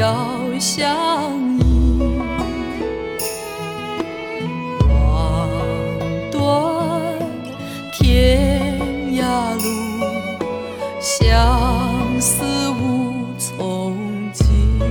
遥相依。望断天涯路，相思无从寄。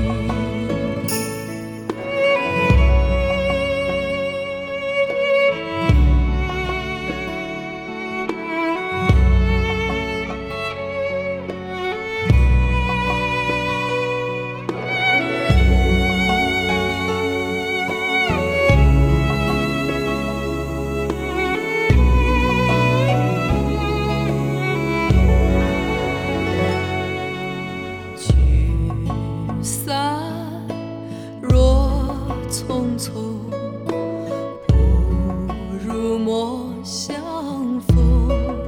聚散若匆匆，不如莫相逢。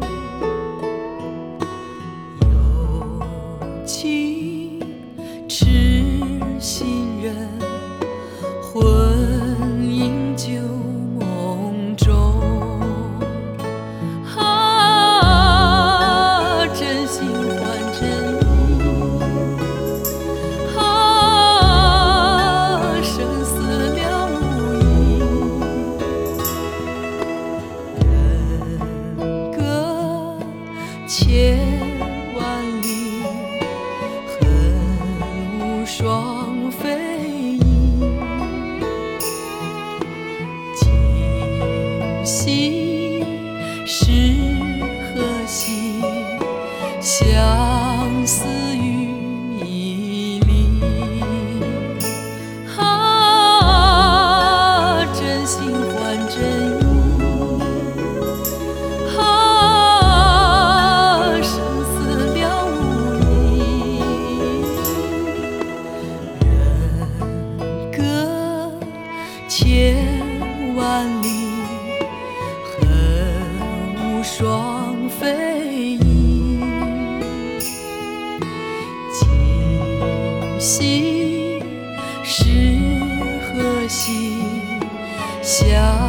有情痴心人，魂萦旧梦中。真心换真意，生死了无影。人隔千万里，恨无双飞影。今夕是何夕？相思于迷离。真心换真意，生死了无影。人隔千万里，恨无双飞影。今夕是何夕？相